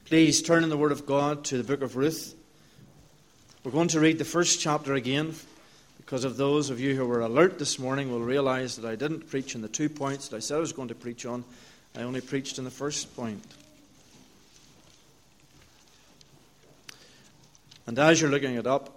Please turn in the Word of God to the book of Ruth. We're going to read the first chapter again, because of those of you who were alert this morning will realize that I didn't preach on the 2 points that I said I was going to preach on. I only preached on the first point. And as you're looking it up,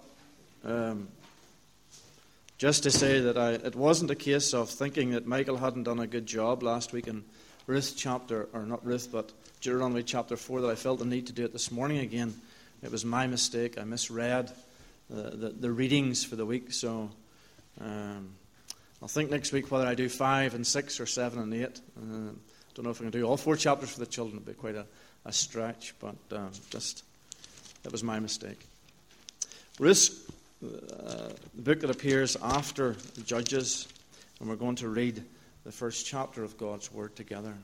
just to say that it wasn't a case of thinking that Michael hadn't done a good job last week in Ruth chapter, or not Ruth, but Deuteronomy chapter 4, that I felt the need to do it this morning again. It was my mistake. I misread the readings for the week. So I'll think next week whether I do 5 and 6 or 7 and 8. Don't know if I can do all 4 chapters for the children. It'd be quite a stretch, but that was my mistake. Ruth, the book that appears after the Judges, and we're going to read the first chapter of God's Word together.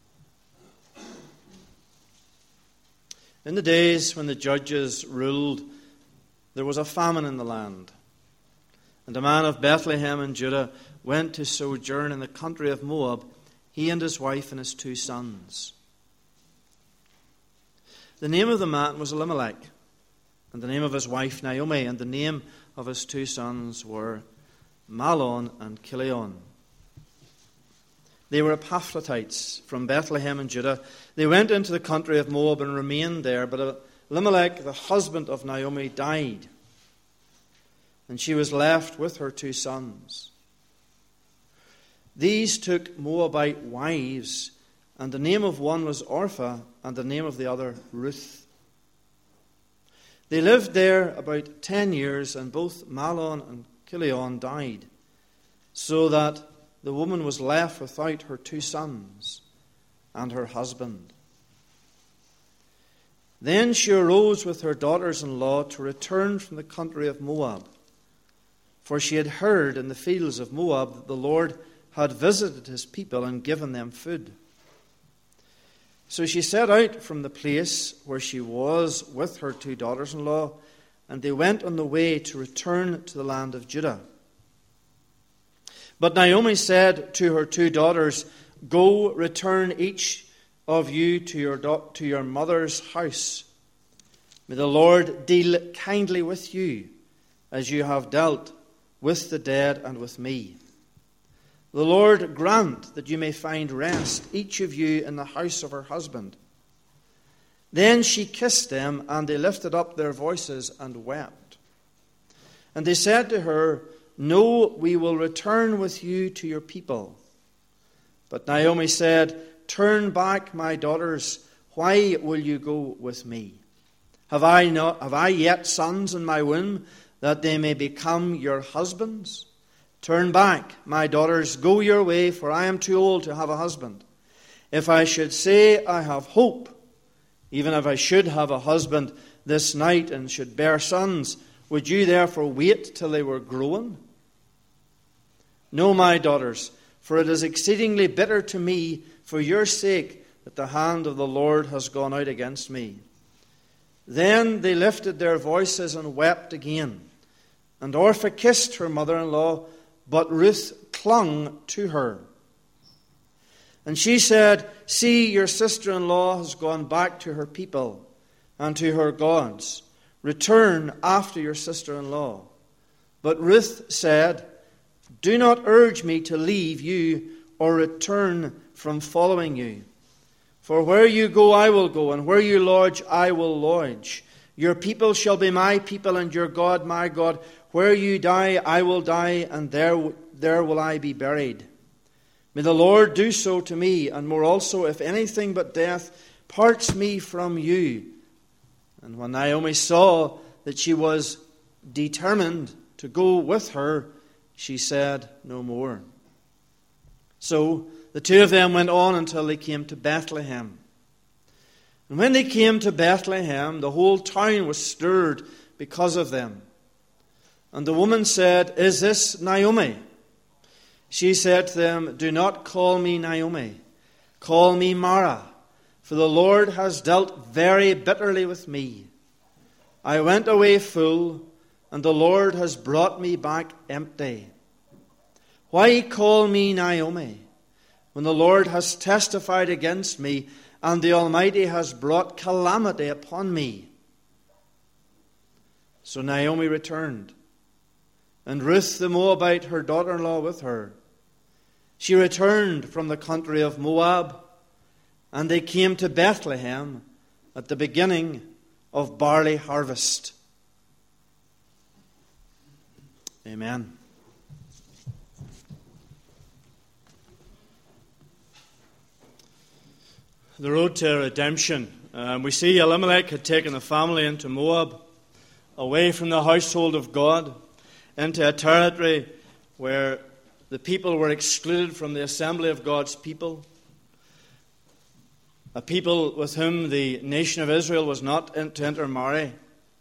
In the days when the judges ruled, there was a famine in the land. And a man of Bethlehem in Judah went to sojourn in the country of Moab, he and his wife and his 2 sons. The name of the man was Elimelech, and the name of his wife Naomi, and the name of his 2 sons were Mahlon and Chilion. They were Epaphrodites from Bethlehem in Judah. They went into the country of Moab and remained there, but Elimelech, the husband of Naomi, died, and she was left with her 2 sons. These took Moabite wives, and the name of one was Orpah, and the name of the other Ruth. They lived there about 10 years, and both Mahlon and Chilion died, so that the woman was left without her 2 sons and her husband. Then she arose with her daughters-in-law to return from the country of Moab, for she had heard in the fields of Moab that the Lord had visited his people and given them food. So she set out from the place where she was with her 2 daughters-in-law, and they went on the way to return to the land of Judah. But Naomi said to her 2 daughters, "Go, return each of you to your mother's house. May the Lord deal kindly with you, as you have dealt with the dead and with me. The Lord grant that you may find rest, each of you in the house of her husband." Then she kissed them, and they lifted up their voices and wept. And they said to her, "No, we will return with you to your people." But Naomi said, "Turn back, my daughters. Why will you go with me? Have I yet sons in my womb, that they may become your husbands? Turn back, my daughters, go your way, for I am too old to have a husband. If I should say I have hope, even if I should have a husband this night and should bear sons, would you therefore wait till they were grown? No, my daughters, for it is exceedingly bitter to me for your sake that the hand of the Lord has gone out against me." Then they lifted their voices and wept again. And Orpah kissed her mother-in-law, but Ruth clung to her. And she said, "See, your sister-in-law has gone back to her people and to her gods. Return after your sister-in-law." But Ruth said, "Do not urge me to leave you or return from following you. For where you go, I will go, and where you lodge, I will lodge. Your people shall be my people, and your God my God. Where you die, I will die, and there will I be buried. May the Lord do so to me, and more also, if anything but death parts me from you." And when Naomi saw that she was determined to go with her, she said no more. So the 2 of them went on until they came to Bethlehem. And when they came to Bethlehem, the whole town was stirred because of them. And the woman said, "Is this Naomi?" She said to them, "Do not call me Naomi. Call me Mara, for the Lord has dealt very bitterly with me. I went away full, and the Lord has brought me back empty. Why call me Naomi, when the Lord has testified against me and the Almighty has brought calamity upon me." So Naomi returned, and Ruth the Moabite, her daughter-in-law, with her. She returned from the country of Moab, and they came to Bethlehem at the beginning of barley harvest. Amen. The road to redemption. We see Elimelech had taken the family into Moab, away from the household of God, into a territory where the people were excluded from the assembly of God's people, a people with whom the nation of Israel was not to intermarry,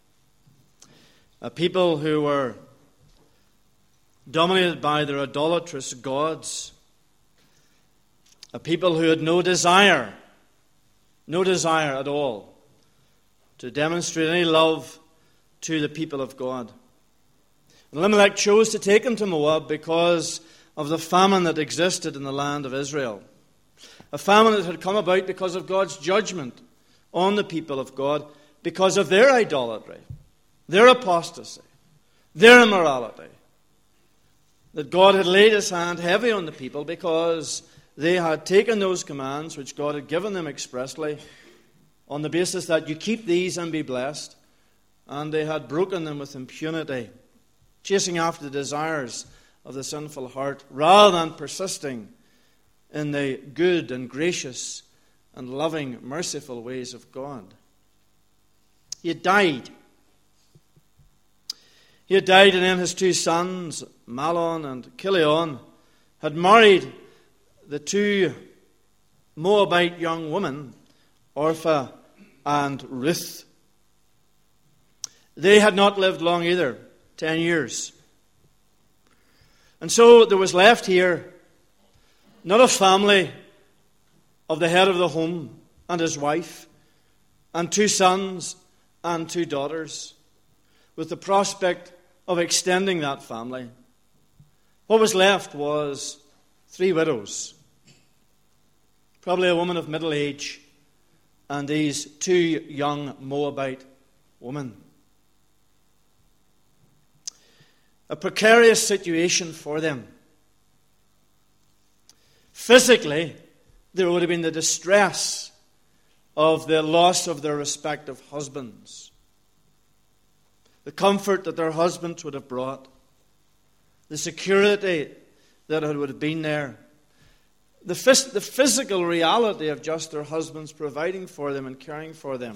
a people who were dominated by their idolatrous gods, a people who had no desire at all to demonstrate any love to the people of God. Elimelech chose to take him to Moab because of the famine that existed in the land of Israel. A famine that had come about because of God's judgment on the people of God, because of their idolatry, their apostasy, their immorality. That God had laid his hand heavy on the people because they had taken those commands which God had given them expressly on the basis that you keep these and be blessed, and they had broken them with impunity, chasing after the desires of the sinful heart rather than persisting in the good and gracious and loving, merciful ways of God. He had died. He had died, and then his two sons, Mahlon and Chilion, had married the two Moabite young women, Orpah and Ruth. They had not lived long either, 10 years. And so there was left here not a family of the head of the home and his wife, and two sons and two daughters, with the prospect of extending that family. What was left was 3 widows, probably a woman of middle age, and these 2 young Moabite women. A precarious situation for them. Physically, there would have been the distress of the loss of their respective husbands, the comfort that their husbands would have brought, the security that would have been there, the physical reality of just their husbands providing for them and caring for them.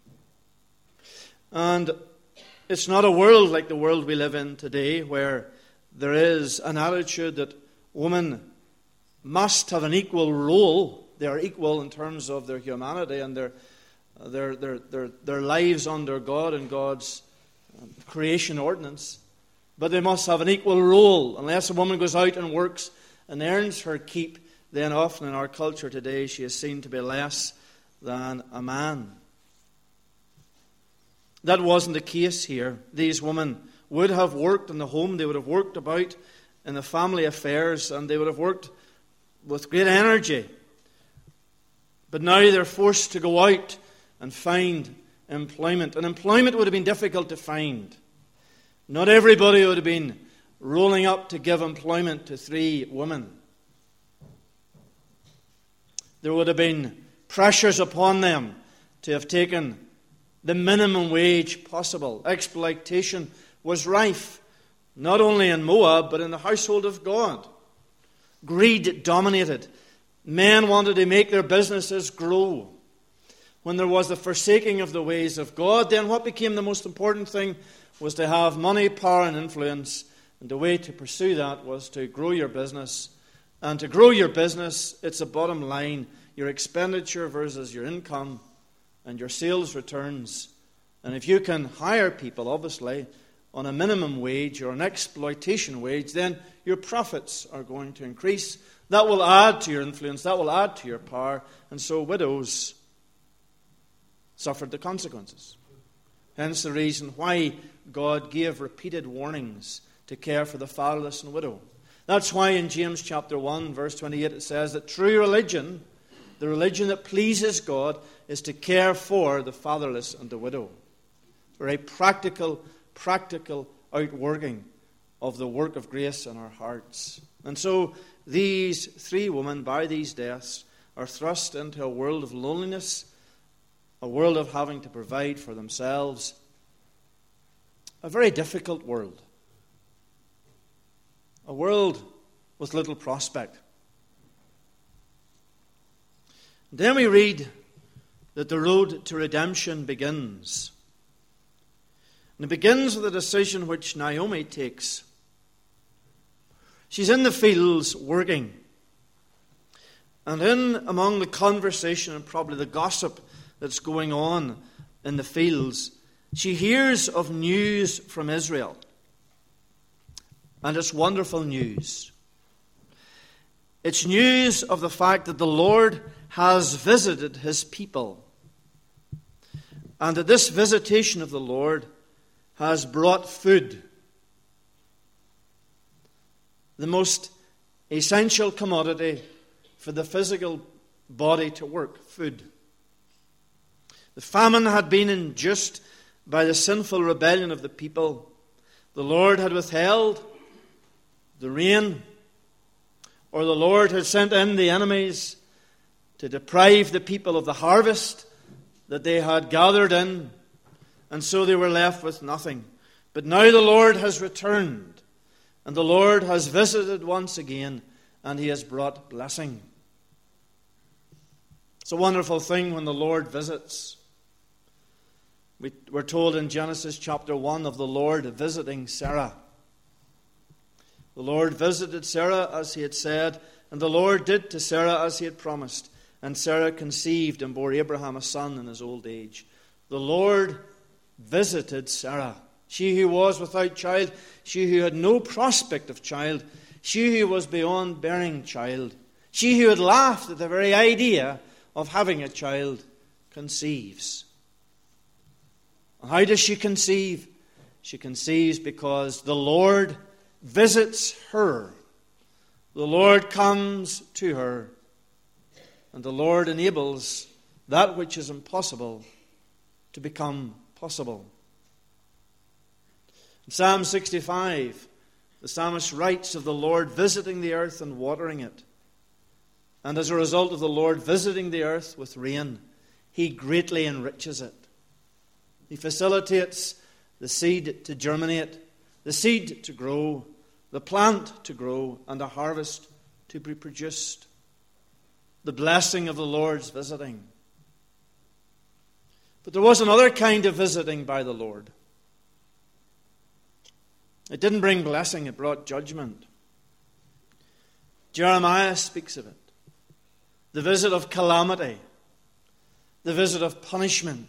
And it's not a world like the world we live in today, where there is an attitude that women must have an equal role. They are equal in terms of their humanity and their lives under God and God's creation ordinance. But they must have an equal role. Unless a woman goes out and works and earns her keep, then often in our culture today she is seen to be less than a man. That wasn't the case here. These women would have worked in the home. They would have worked about in the family affairs, and they would have worked with great energy. But now they're forced to go out and find employment. And employment would have been difficult to find. Not everybody would have been rolling up to give employment to 3 women. There would have been pressures upon them to have taken the minimum wage possible. Exploitation was rife, not only in Moab, but in the household of God. Greed dominated. Men wanted to make their businesses grow. When there was the forsaking of the ways of God, then what became the most important thing was to have money, power, and influence. And the way to pursue that was to grow your business. And to grow your business, it's a bottom line, your expenditure versus your income and your sales returns. And if you can hire people, obviously, on a minimum wage or an exploitation wage, then your profits are going to increase. That will add to your influence, that will add to your power. And so widows suffered the consequences. Hence the reason why God gave repeated warnings to care for the fatherless and widow. That's why in James chapter 1, verse 28, it says that true religion, the religion that pleases God, is to care for the fatherless and the widow. Very practical outworking of the work of grace in our hearts. And so these three women, by these deaths, are thrust into a world of loneliness, a world of having to provide for themselves. A very difficult world. A world with little prospect. Then we read that the road to redemption begins. And it begins with a decision which Naomi takes. She's in the fields working. And in among the conversation and probably the gossip that's going on in the fields, she hears of news from Israel. And it's wonderful news. It's news of the fact that the Lord has visited his people. And that this visitation of the Lord has brought food. The most essential commodity for the physical body to work, food. The famine had been induced by the sinful rebellion of the people. The Lord had withheld the rain, or the Lord had sent in the enemies to deprive the people of the harvest that they had gathered in, and so they were left with nothing. But now the Lord has returned, and the Lord has visited once again, and he has brought blessing. It's a wonderful thing when the Lord visits. We're told in Genesis chapter 1 of the Lord visiting Sarah. The Lord visited Sarah as he had said, and the Lord did to Sarah as he had promised. And Sarah conceived and bore Abraham a son in his old age. The Lord visited Sarah. She who was without child, she who had no prospect of child, she who was beyond bearing child, she who had laughed at the very idea of having a child, conceives. How does she conceive? She conceives because the Lord visits her. The Lord comes to her. And the Lord enables that which is impossible to become possible. In Psalm 65, the psalmist writes of the Lord visiting the earth and watering it. And as a result of the Lord visiting the earth with rain, he greatly enriches it. He facilitates the seed to germinate, the seed to grow, the plant to grow, and a harvest to be produced. The blessing of the Lord's visiting. But there was another kind of visiting by the Lord. It didn't bring blessing, it brought judgment. Jeremiah speaks of it. The visit of calamity. The visit of punishment.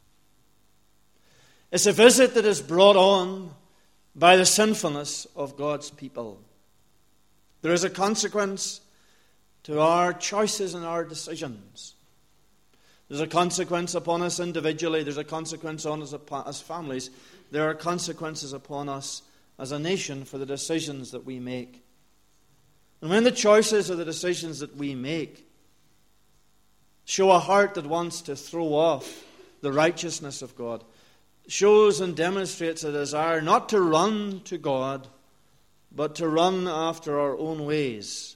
It's a visit that is brought on by the sinfulness of God's people. There is a consequence to our choices and our decisions. There's a consequence upon us individually. There's a consequence on us as families. There are consequences upon us as a nation for the decisions that we make. And when the choices or the decisions that we make show a heart that wants to throw off the righteousness of God, shows and demonstrates a desire not to run to God, but to run after our own ways,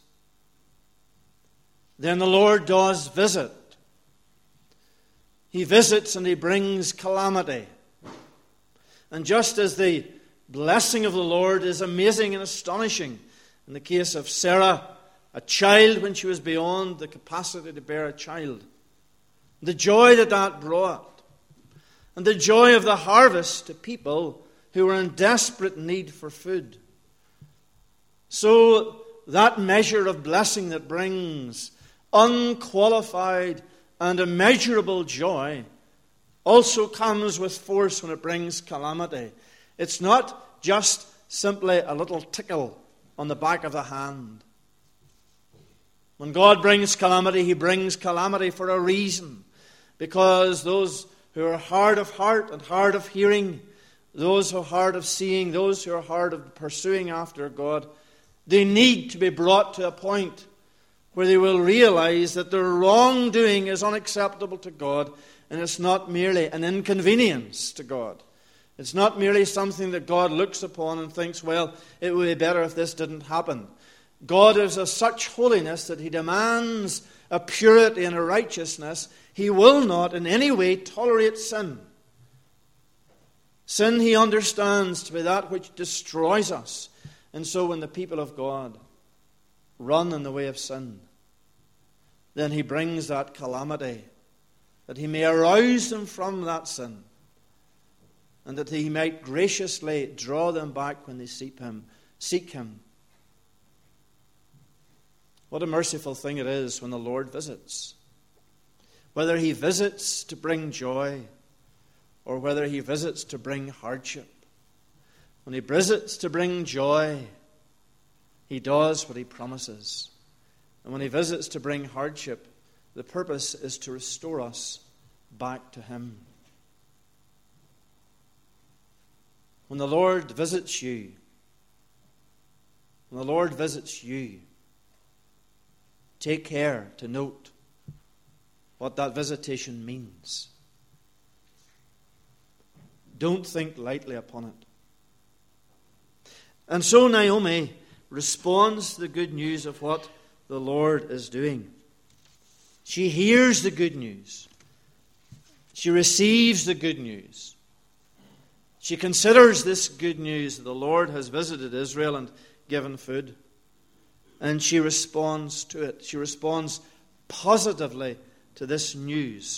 then the Lord does visit. He visits and he brings calamity. And just as the blessing of the Lord is amazing and astonishing, in the case of Sarah, a child when she was beyond the capacity to bear a child, the joy that that brought, and the joy of the harvest to people who were in desperate need for food. So that measure of blessing that brings unqualified and immeasurable joy also comes with force when it brings calamity. It's not just simply a little tickle on the back of the hand. When God brings calamity, he brings calamity for a reason. Because those who are hard of heart and hard of hearing, those who are hard of seeing, those who are hard of pursuing after God, they need to be brought to a point where they will realize that their wrongdoing is unacceptable to God, and it's not merely an inconvenience to God. It's not merely something that God looks upon and thinks, well, it would be better if this didn't happen. God is of such holiness that he demands a purity and a righteousness. He will not in any way tolerate sin. Sin he understands to be that which destroys us. And so when the people of God run in the way of sin, then he brings that calamity, that he may arouse them from that sin, and that he might graciously draw them back when they seek him. What a merciful thing it is when the Lord visits. Whether he visits to bring joy, or whether he visits to bring hardship. When he visits to bring joy, he does what he promises. And when he visits to bring hardship, the purpose is to restore us back to him. When the Lord visits you, take care to note what that visitation means. Don't think lightly upon it. And so Naomi responds to the good news of what the Lord is doing. She hears the good news. She receives the good news. She considers this good news that the Lord has visited Israel and given food. And she responds to it. She responds positively to this news.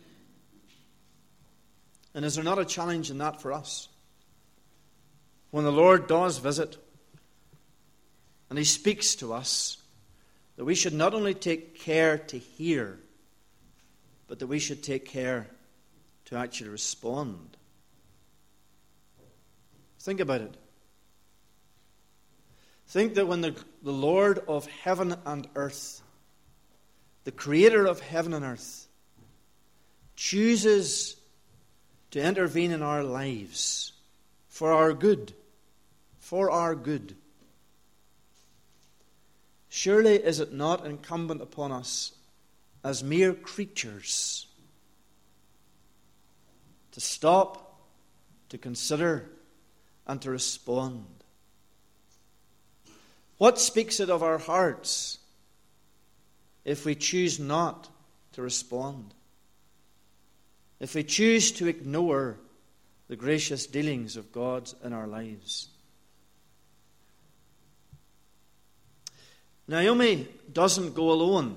And is there not a challenge in that for us? When the Lord does visit and he speaks to us, that we should not only take care to hear, but that we should take care to actually respond. Think about it. Think that when the Lord of heaven and earth, the creator of heaven and earth, chooses to intervene in our lives for our good, surely is it not incumbent upon us as mere creatures to stop, to consider, and to respond? What speaks it of our hearts if we choose not to respond? If we choose to ignore the gracious dealings of God in our lives? Naomi doesn't go alone.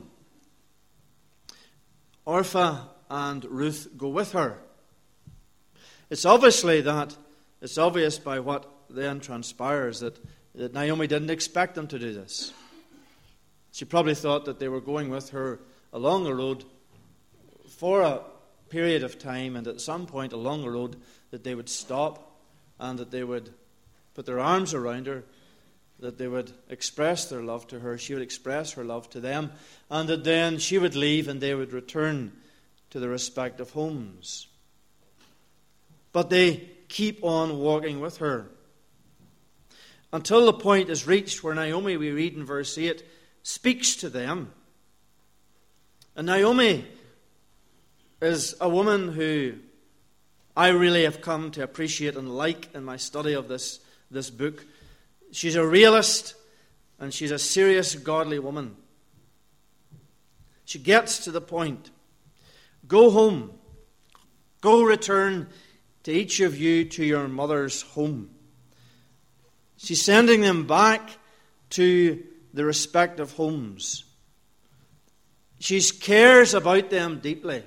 Orpah and Ruth go with her. It's obvious by what then transpires that Naomi didn't expect them to do this. She probably thought that they were going with her along the road for a period of time, and at some point along the road that they would stop and that they would put their arms around her, that they would express their love to her, she would express her love to them, and that then she would leave and they would return to their respective homes. But they keep on walking with her until the point is reached where Naomi, we read in verse 8, speaks to them. And Naomi is a woman who I really have come to appreciate and like in my study of this book. She's a realist and she's a serious, godly woman. She gets to the point. Go home. Go return to each of you to your mother's home. She's sending them back to the respective homes. She cares about them deeply.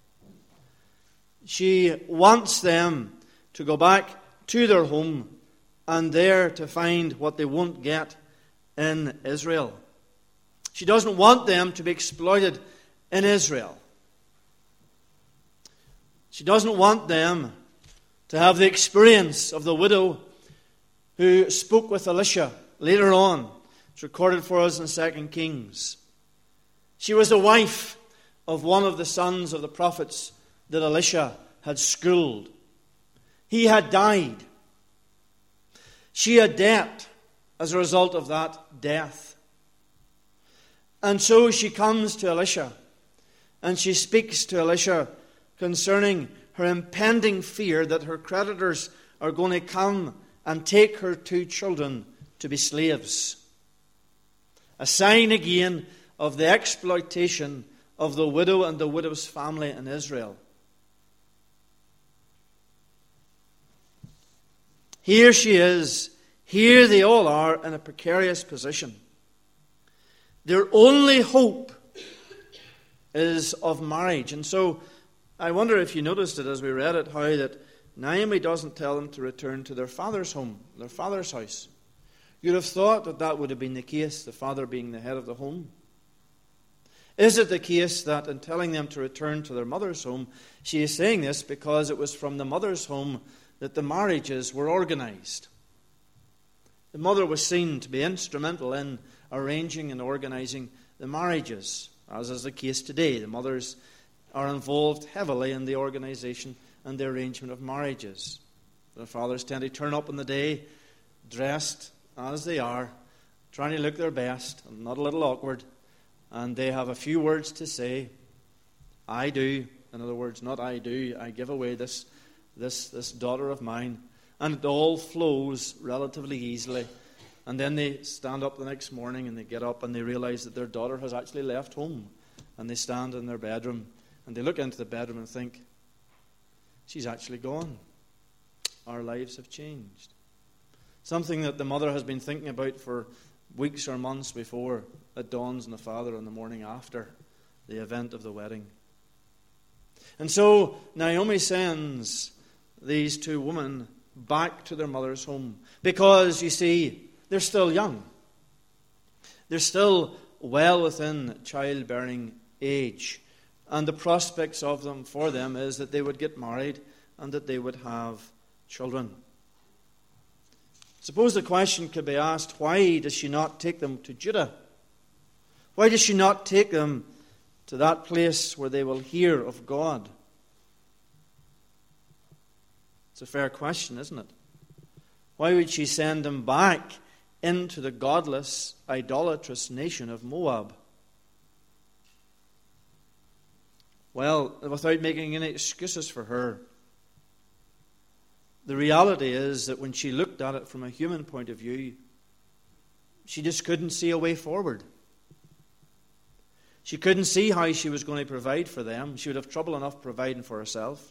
She wants them to go back to their home and there to find what they won't get in Israel. She doesn't want them to be exploited in Israel. She doesn't want them to have the experience of the widow who spoke with Elisha later on. It's recorded for us in 2 Kings. She was the wife of one of the sons of the prophets that Elisha had schooled. He had died. She had debt as a result of that death. And so she comes to Elisha, and she speaks to Elisha concerning her impending fear that her creditors are going to come and take her 2 children to be slaves. A sign again of the exploitation of the widow and the widow's family in Israel. Here she is. Here they all are in a precarious position. Their only hope is of marriage. And so I wonder if you noticed it as we read it, how that Naomi doesn't tell them to return to their father's home, their father's house. You'd have thought that that would have been the case, the father being the head of the home. Is it the case that in telling them to return to their mother's home, she is saying this because it was from the mother's home that the marriages were organized? The mother was seen to be instrumental in arranging and organizing the marriages, as is the case today. The mothers are involved heavily in the organization and the arrangement of marriages. The fathers tend to turn up on the day, dressed as they are, trying to look their best and not a little awkward, and they have a few words to say. I do. In other words, not I do. I give away this daughter of mine. And it all flows relatively easily. And then they stand up the next morning and they get up and they realize that their daughter has actually left home. And they stand in their bedroom and they look into the bedroom and think, she's actually gone. Our lives have changed. Something that the mother has been thinking about for weeks or months before it dawns on the father on the morning after the event of the wedding. And so Naomi sends these 2 women back to their mother's home because, you see, they're still young. They're still well within childbearing age. And the prospects of them for them is that they would get married and that they would have children. Suppose the question could be asked, why does she not take them to Judah? Why does she not take them to that place where they will hear of God? It's a fair question, isn't it? Why would she send them back into the godless, idolatrous nation of Moab? Well, without making any excuses for her, the reality is that when she looked at it from a human point of view, she just couldn't see a way forward. She couldn't see how she was going to provide for them. She would have trouble enough providing for herself.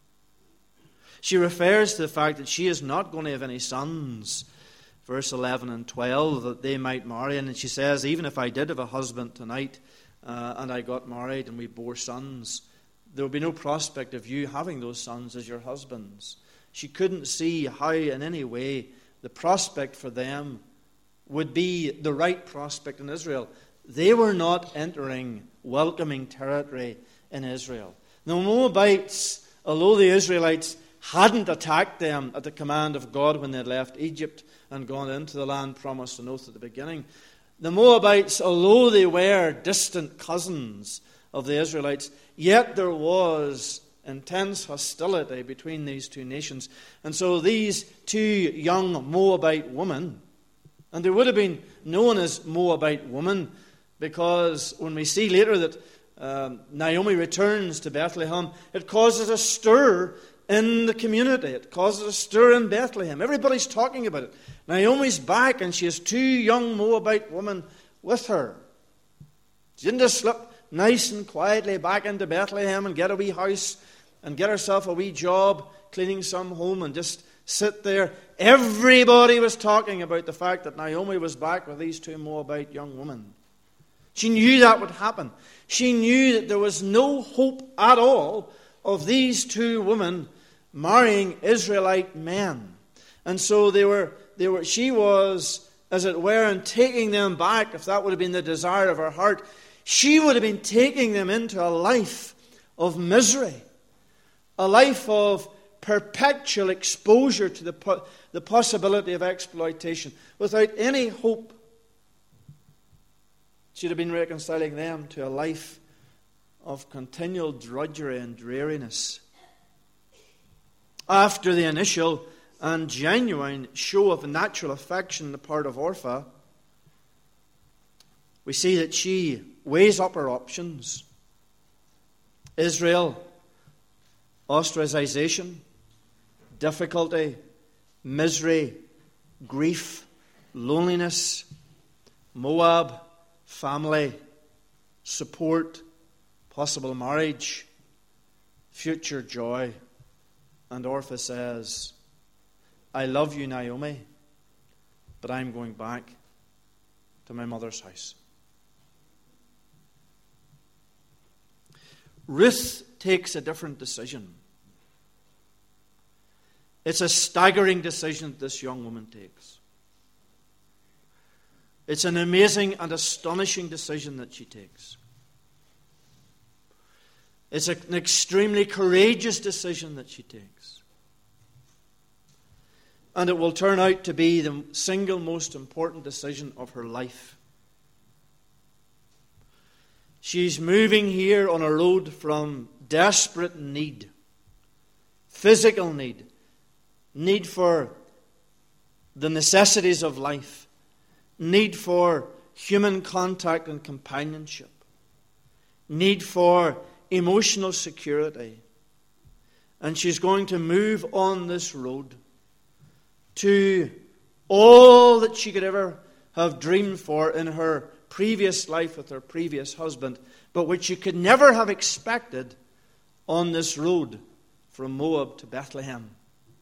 She refers to the fact that she is not going to have any sons, verse 11 and 12, that they might marry. And she says, even if I did have a husband tonight and I got married and we bore sons, there would be no prospect of you having those sons as your husbands. She couldn't see how in any way the prospect for them would be the right prospect in Israel. They were not entering welcoming territory in Israel. The Moabites, although the Israelites hadn't attacked them at the command of God when they had left Egypt and gone into the land promised on oath at the beginning, the Moabites, although they were distant cousins of the Israelites, yet there was intense hostility between these 2 nations. And so these 2 young Moabite women, and they would have been known as Moabite women, because when we see later that Naomi returns to Bethlehem, it causes a stir in the community. It causes a stir in Bethlehem. Everybody's talking about it. Naomi's back and she has 2 young Moabite women with her. She didn't just slip nice and quietly back into Bethlehem and get a wee house and get herself a wee job cleaning some home and just sit there. Everybody was talking about the fact that Naomi was back with these 2 Moabite young women. She knew that would happen. She knew that there was no hope at all of these 2 women marrying Israelite men. And so she was, as it were, in taking them back, if that would have been the desire of her heart, she would have been taking them into a life of misery, a life of perpetual exposure to the possibility of exploitation, without any hope. She'd have been reconciling them to a life of continual drudgery and dreariness. After the initial and genuine show of natural affection on the part of Orpah, we see that she weighs up her options. Israel, ostracization, difficulty, misery, grief, loneliness. Moab, family, support, possible marriage, future joy. And Orpah says, I love you, Naomi, but I'm going back to my mother's house. Ruth takes a different decision. It's a staggering decision that this young woman takes. It's an amazing and astonishing decision that she takes. It's an extremely courageous decision that she takes. And it will turn out to be the single most important decision of her life. She's moving here on a road from desperate need, physical need for the necessities of life, need for human contact and companionship, need for emotional security. And she's going to move on this road to all that she could ever have dreamed for in her previous life with her previous husband, but which she could never have expected on this road from Moab to Bethlehem.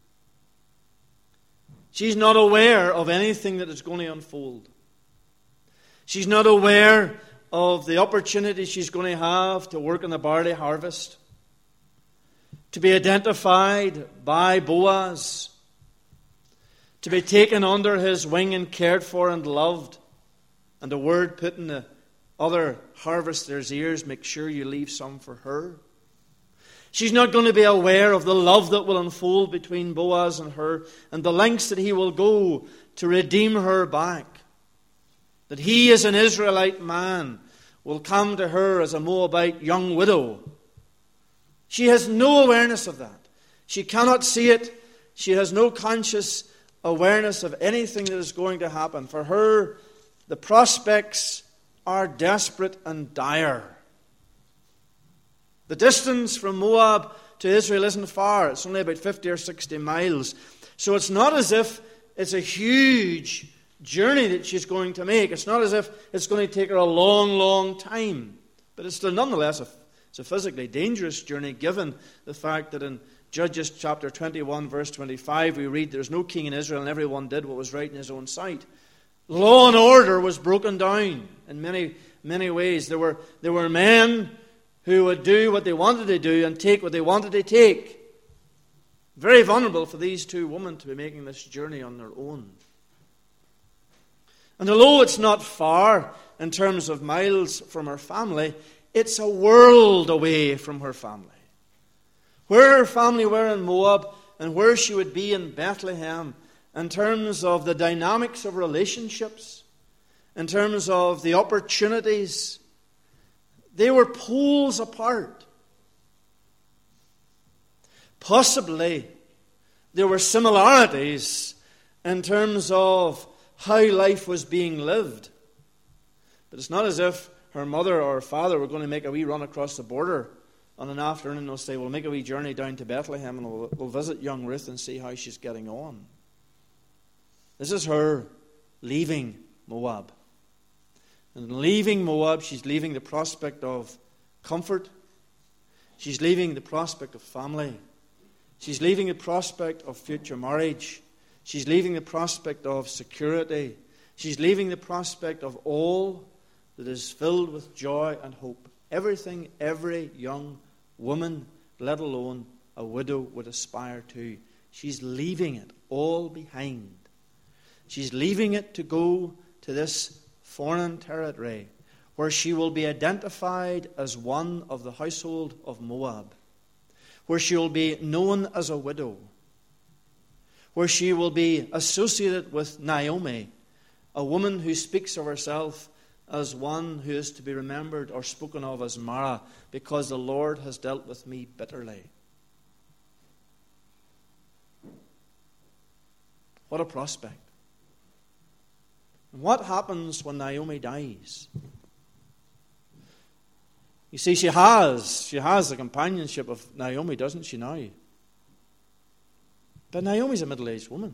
She's not aware of anything that is going to unfold. She's not aware of the opportunity she's going to have to work in the barley harvest, to be identified by Boaz, to be taken under his wing and cared for and loved, and a word put in the other harvesters' ears, make sure you leave some for her. She's not going to be aware of the love that will unfold between Boaz and her, and the lengths that he will go to redeem her back. That he, as an Israelite man, will come to her as a Moabite young widow. She has no awareness of that. She cannot see it. She has no conscious awareness of anything that is going to happen. For her, the prospects are desperate and dire. The distance from Moab to Israel isn't far. It's only about 50 or 60 miles. So it's not as if it's a huge journey that she's going to make. It's not as if it's going to take her a long, long time. But it's still nonetheless it's a physically dangerous journey, given the fact that in Judges chapter 21, verse 25, we read, there's no king in Israel, and everyone did what was right in his own sight. Law and order was broken down in many, many ways. There were men who would do what they wanted to do and take what they wanted to take. Very vulnerable for these two women to be making this journey on their own. And although it's not far in terms of miles from her family, it's a world away from her family. Where her family were in Moab and where she would be in Bethlehem, in terms of the dynamics of relationships, in terms of the opportunities, they were poles apart. Possibly there were similarities in terms of how life was being lived. But it's not as if her mother or her father were going to make a wee run across the border on an afternoon and they'll say, we'll make a wee journey down to Bethlehem and we'll visit young Ruth and see how she's getting on. This is her leaving Moab. And in leaving Moab, she's leaving the prospect of comfort. She's leaving the prospect of family. She's leaving the prospect of future marriage. She's leaving the prospect of security. She's leaving the prospect of all that is filled with joy and hope. Everything every young woman, let alone a widow, would aspire to. She's leaving it all behind. She's leaving it to go to this foreign territory where she will be identified as one of the household of Moab, where she will be known as a widow, where she will be associated with Naomi, a woman who speaks of herself as one who is to be remembered or spoken of as Mara, because the Lord has dealt with me bitterly. What a prospect. And what happens when Naomi dies? You see, she has the companionship of Naomi, doesn't she now? But Naomi's a middle-aged woman.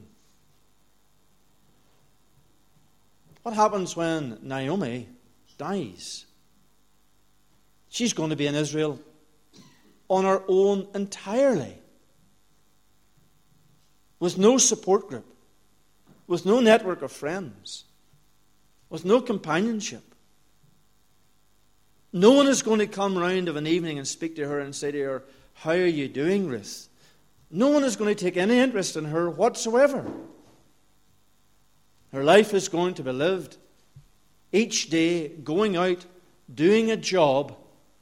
What happens when Naomi dies? She's going to be in Israel on her own entirely, with no support group, with no network of friends, with no companionship. No one is going to come round of an evening and speak to her and say to her, "How are you doing, Ruth?" No one is going to take any interest in her whatsoever. Her life is going to be lived each day going out, doing a job,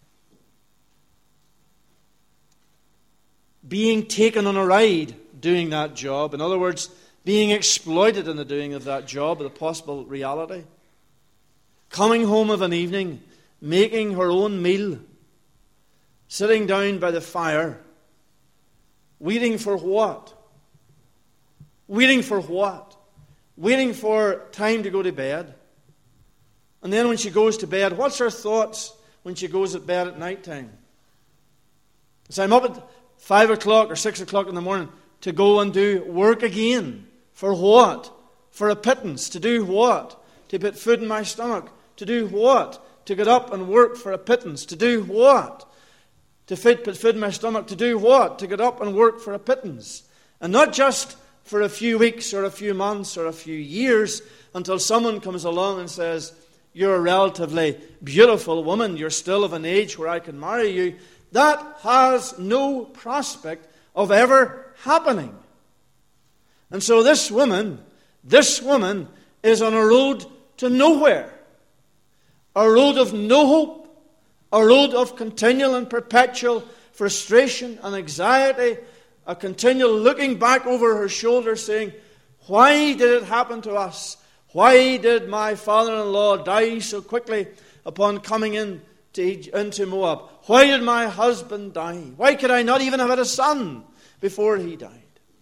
being taken on a ride doing that job. In other words, being exploited in the doing of that job, the possible reality. Coming home of an evening, making her own meal, sitting down by the fire, waiting for what? Waiting for what? Waiting for time to go to bed. And then when she goes to bed, what's her thoughts when she goes to bed at night time? So I'm up at 5 o'clock or 6 o'clock in the morning to go and do work again. For what? For a pittance. To do what? To put food in my stomach. To do what? To get up and work for a pittance. To do what? To put food in my stomach. To do what? To get up and work for a pittance. And not just for a few weeks or a few months or a few years until someone comes along and says, "You're a relatively beautiful woman. You're still of an age where I can marry you." That has no prospect of ever happening. And so this woman is on a road to nowhere. A road of no hope. A road of continual and perpetual frustration and anxiety. A continual looking back over her shoulder saying, "Why did it happen to us? Why did my father-in-law die so quickly upon coming into Moab? Why did my husband die? Why could I not even have had a son before he died?"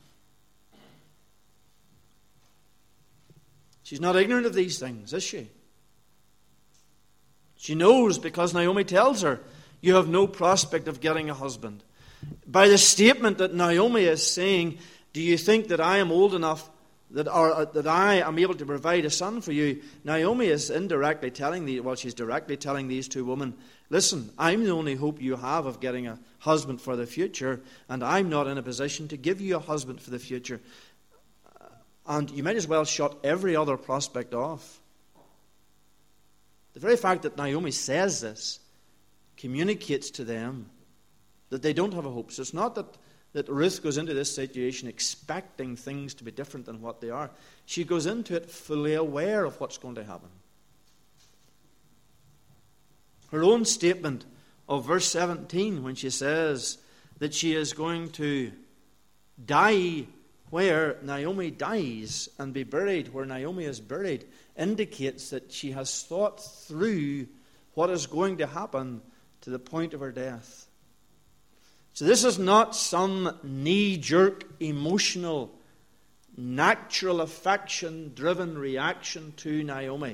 She's not ignorant of these things, is she? She knows because Naomi tells her, "You have no prospect of getting a husband." By the statement that Naomi is saying, "Do you think that I am old enough that I am able to provide a son for you?" Naomi is indirectly telling she's directly telling these two women, "Listen, I'm the only hope you have of getting a husband for the future, and I'm not in a position to give you a husband for the future. And you might as well shut every other prospect off." The very fact that Naomi says this communicates to them that they don't have a hope. So it's not that Ruth goes into this situation expecting things to be different than what they are. She goes into it fully aware of what's going to happen. Her own statement of verse 17, when she says that she is going to die where Naomi dies and be buried where Naomi is buried, indicates that she has thought through what is going to happen to the point of her death. So this is not some knee-jerk, emotional, natural affection-driven reaction to Naomi.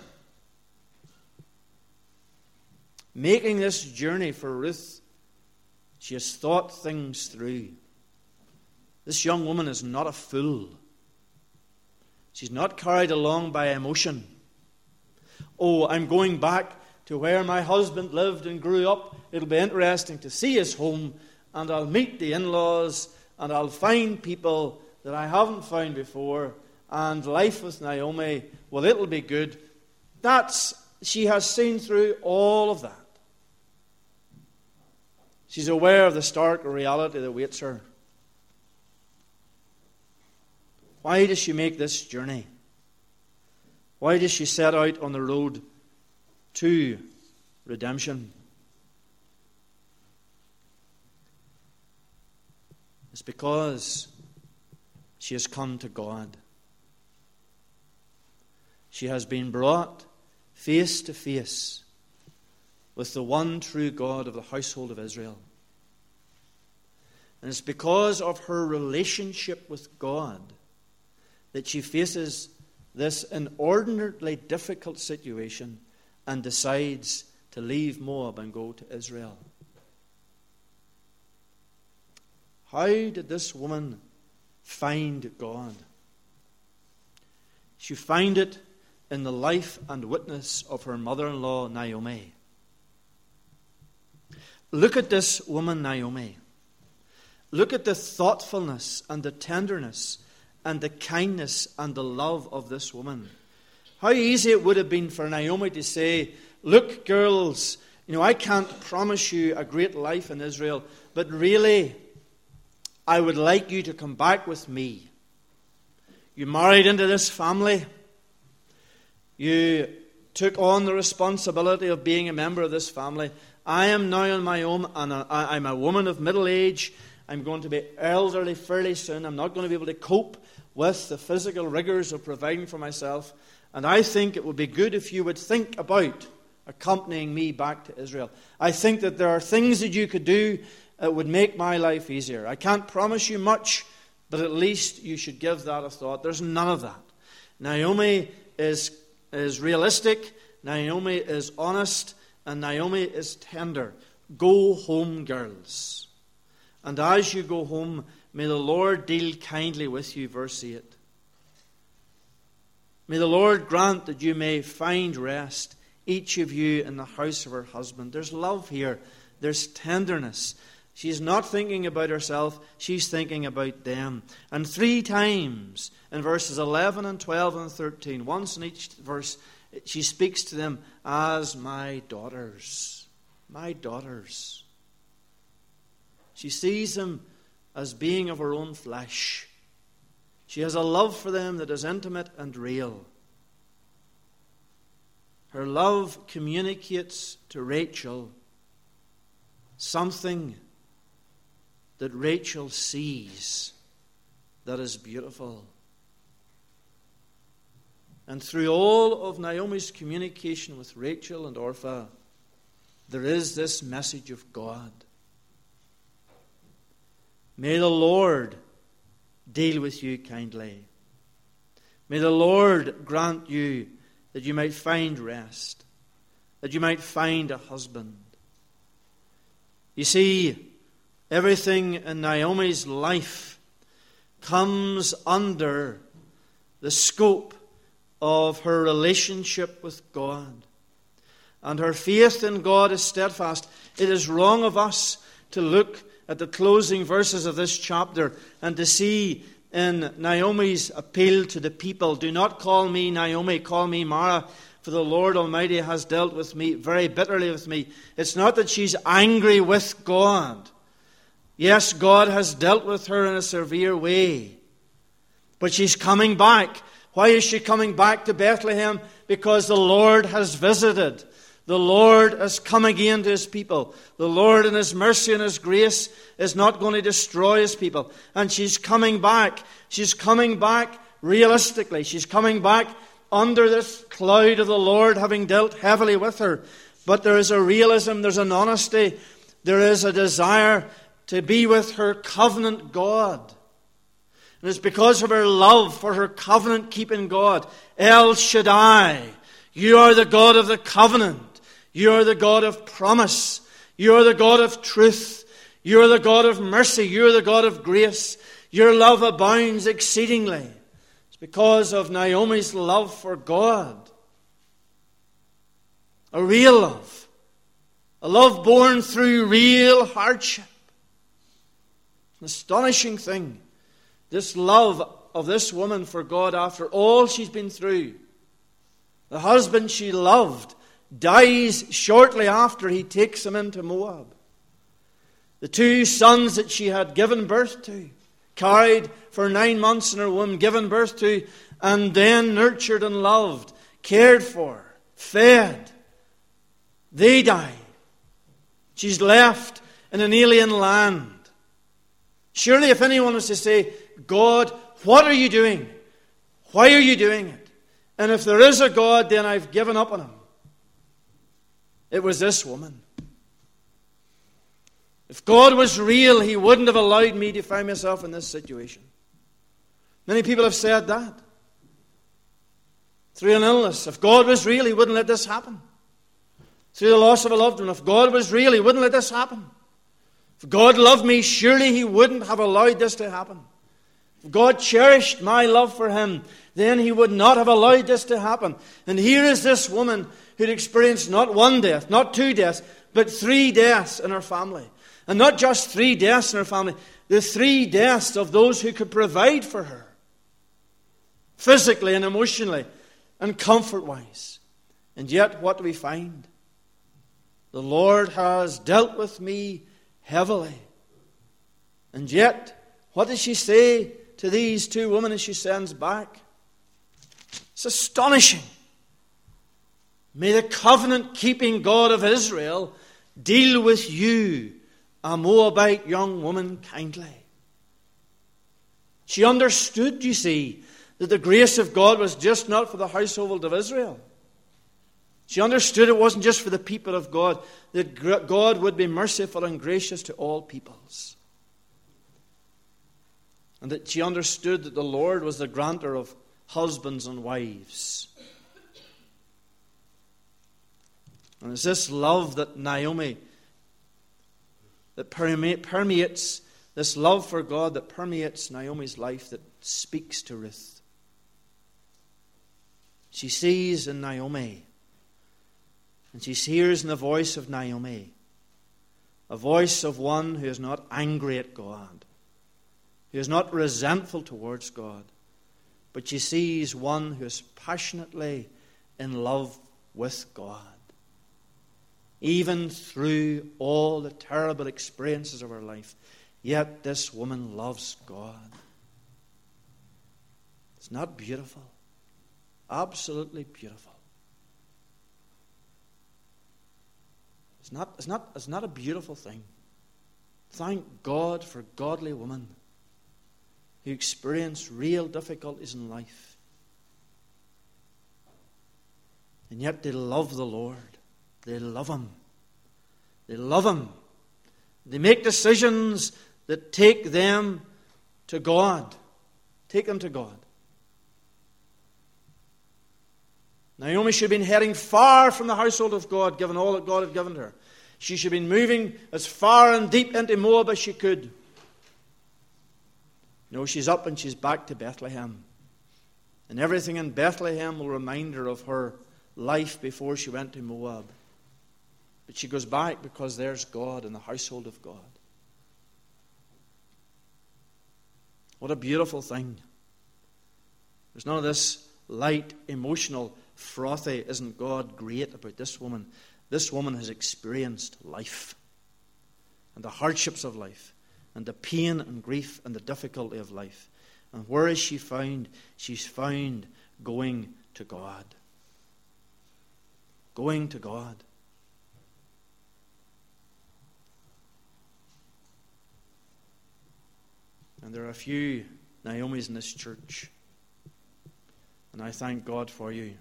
Making this journey for Ruth, she has thought things through. This young woman is not a fool. She's not carried along by emotion. "Oh, I'm going back to where my husband lived and grew up. It'll be interesting to see his home, and I'll meet the in-laws, and I'll find people that I haven't found before, and life with Naomi, well, it'll be good." She has seen through all of that. She's aware of the stark reality that awaits her. Why does she make this journey? Why does she set out on the road to redemption? It's because she has come to God. She has been brought face to face with the one true God of the household of Israel. And it's because of her relationship with God that she faces this inordinately difficult situation and decides to leave Moab and go to Israel. How did this woman find God? She found it in the life and witness of her mother-in-law, Naomi. Look at this woman, Naomi. Look at the thoughtfulness and the tenderness and the kindness and the love of this woman. How easy it would have been for Naomi to say, look, girls, I can't promise you a great life in Israel, but really, I would like you to come back with me. You married into this family. You took on the responsibility of being a member of this family. I am now on my own, and I'm a woman of middle age. I'm going to be elderly fairly soon. I'm not going to be able to cope with the physical rigors of providing for myself. And I think it would be good if you would think about accompanying me back to Israel. I think that there are things that you could do that would make my life easier. I can't promise you much, but at least you should give that a thought. There's none of that. Naomi is realistic. Naomi is honest. And Naomi is tender. Go home, girls. And as you go home, may the Lord deal kindly with you, verse 8. May the Lord grant that you may find rest, each of you in the house of her husband. There's love here. There's tenderness. She's not thinking about herself. She's thinking about them. And 3 times in verses 11 and 12 and 13, once in each verse, she speaks to them as my daughters. My daughters. She sees them as being of her own flesh. She has a love for them that is intimate and real. Her love communicates to Rachel something that Rachel sees that is beautiful. And through all of Naomi's communication with Rachel and Orpah, there is this message of God. May the Lord deal with you kindly. May the Lord grant you that you might find rest, that you might find a husband. You see, everything in Naomi's life comes under the scope of her relationship with God. And her faith in God is steadfast. It is wrong of us to look at the closing verses of this chapter and to see in Naomi's appeal to the people, do not call me Naomi, call me Mara, for the Lord Almighty has dealt with me very bitterly with me. It's not that she's angry with God. Yes, God has dealt with her in a severe way. But she's coming back. Why is she coming back to Bethlehem? Because the Lord has visited. The Lord has come again to His people. The Lord in His mercy and His grace is not going to destroy His people. And she's coming back. She's coming back realistically. She's coming back under this cloud of the Lord having dealt heavily with her. But there is a realism, there's an honesty, there is a desire to be with her covenant God. And it's because of her love for her covenant-keeping God. El Shaddai, you are the God of the covenant. You are the God of promise. You are the God of truth. You are the God of mercy. You are the God of grace. Your love abounds exceedingly. It's because of Naomi's love for God. A real love. A love born through real hardship. An astonishing thing. This love of this woman for God after all she's been through. The husband she loved dies shortly after he takes him into Moab. The 2 sons that she had given birth to, carried for 9 months in her womb, given birth to, and then nurtured and loved, cared for, fed, they die. She's left in an alien land. Surely if anyone was to say, God, what are you doing? Why are you doing it? And if there is a God, then I've given up on Him. It was this woman. If God was real, He wouldn't have allowed me to find myself in this situation. Many people have said that. Through an illness. If God was real, He wouldn't let this happen. through the loss of a loved one. If God was real, He wouldn't let this happen. If God loved me, surely He wouldn't have allowed this to happen. If God cherished my love for Him, then He would not have allowed this to happen. And here is this woman who'd experienced not one death, not two deaths, but 3 deaths in her family. And not just 3 deaths in her family, the 3 deaths of those who could provide for her, physically and emotionally and comfort-wise. And yet, what do we find? The Lord has dealt with me heavily. And yet, what does she say to these 2 women as she sends back? It's astonishing. May the covenant-keeping God of Israel deal with you, a Moabite young woman, kindly. She understood, you see, that the grace of God was just not for the household of Israel. She understood it wasn't just for the people of God, that God would be merciful and gracious to all peoples. And that she understood that the Lord was the granter of husbands and wives. And it's this love that Naomi, that permeates, this love for God that permeates Naomi's life, that speaks to Ruth. She sees in Naomi, and she hears in the voice of Naomi, a voice of one who is not angry at God, who is not resentful towards God, but she sees one who is passionately in love with God. Even through all the terrible experiences of her life, yet this woman loves God. It's not beautiful. Absolutely beautiful. It's not a beautiful thing. Thank God for godly women who experience real difficulties in life. And yet they love the Lord. They love Him. They love Him. They make decisions that take them to God. Take them to God. Naomi should have been heading far from the household of God, given all that God had given her. She should have been moving as far and deep into Moab as she could. No, she's up and she's back to Bethlehem. And everything in Bethlehem will remind her of her life before she went to Moab. But she goes back because there's God in the household of God. What a beautiful thing. There's none of this light, emotional, frothy, isn't God great about this woman. This woman has experienced life and the hardships of life and the pain and grief and the difficulty of life. And where is she found? She's found going to God. Going to God. And there are a few Naomis in this church. And I thank God for you.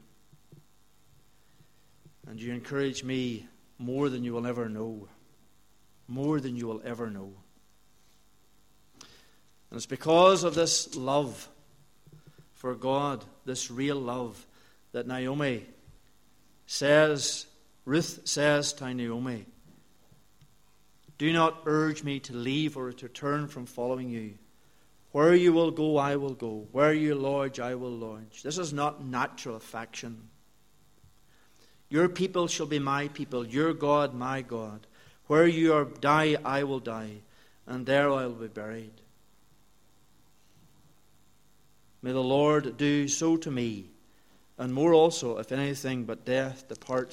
And you encourage me more than you will ever know. More than you will ever know. And it's because of this love for God, this real love, that Naomi says, Ruth says to Naomi, do not urge me to leave or to turn from following you. Where you will go, I will go. Where you lodge, I will lodge. This is not natural affection. Your people shall be my people, your God, my God. Where you die, I will die, and there I will be buried. May the Lord do so to me, and more also, if anything but death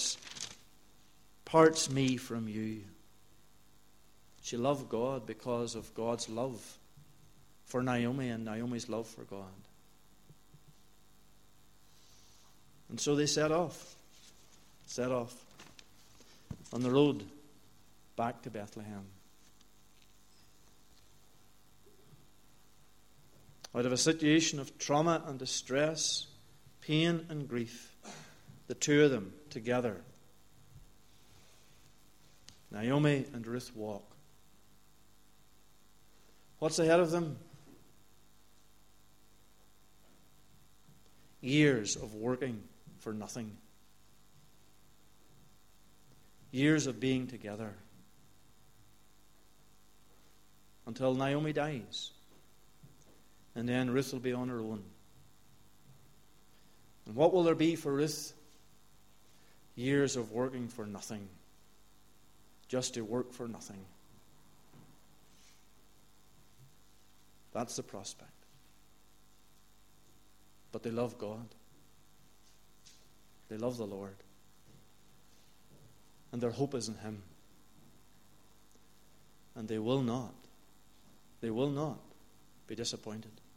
parts me from you. She loved God because of God's love for Naomi and Naomi's love for God. And so they set off on the road back to Bethlehem. Out of a situation of trauma and distress, pain and grief, the two of them together, Naomi and Ruth walk. What's ahead of them? Years of working for nothing. Years of being together. Until Naomi dies. And then Ruth will be on her own. And what will there be for Ruth? Years of working for nothing. Just to work for nothing. That's the prospect. But they love God. They love the Lord. And their hope is in Him. And they will not be disappointed.